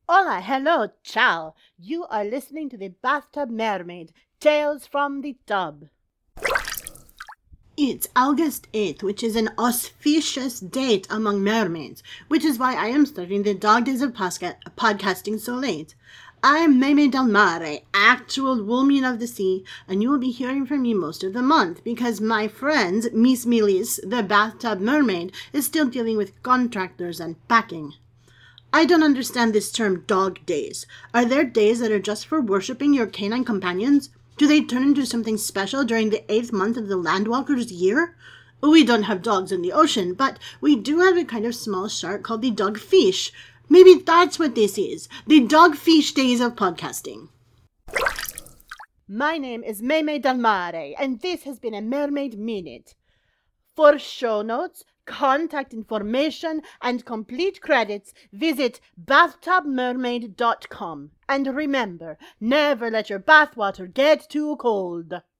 Hola, hello, ciao. You are listening to the Bathtub Mermaid, Tales from the Tub. It's August 8th, which is an auspicious date among mermaids, which is why I am starting the Dog Days of podcasting so late. I'm Meme Del Mare, actual woman of the sea, and you will be hearing from me most of the month because my friend, Miss Melis, the Bathtub Mermaid, is still dealing with contractors and packing. I don't understand this term dog days. Are there days that are just for worshipping your canine companions? Do they turn into something special during the 8th month of the Landwalker's year? We don't have dogs in the ocean, but we do have a kind of small shark called the dogfish. Maybe that's what this is, the Dogfish Days of podcasting. My name is Meme Del Mare, and this has been a Mermaid Minute. For show notes, contact information, and complete credits, visit bathtubmermaid.com. And remember, never let your bathwater get too cold.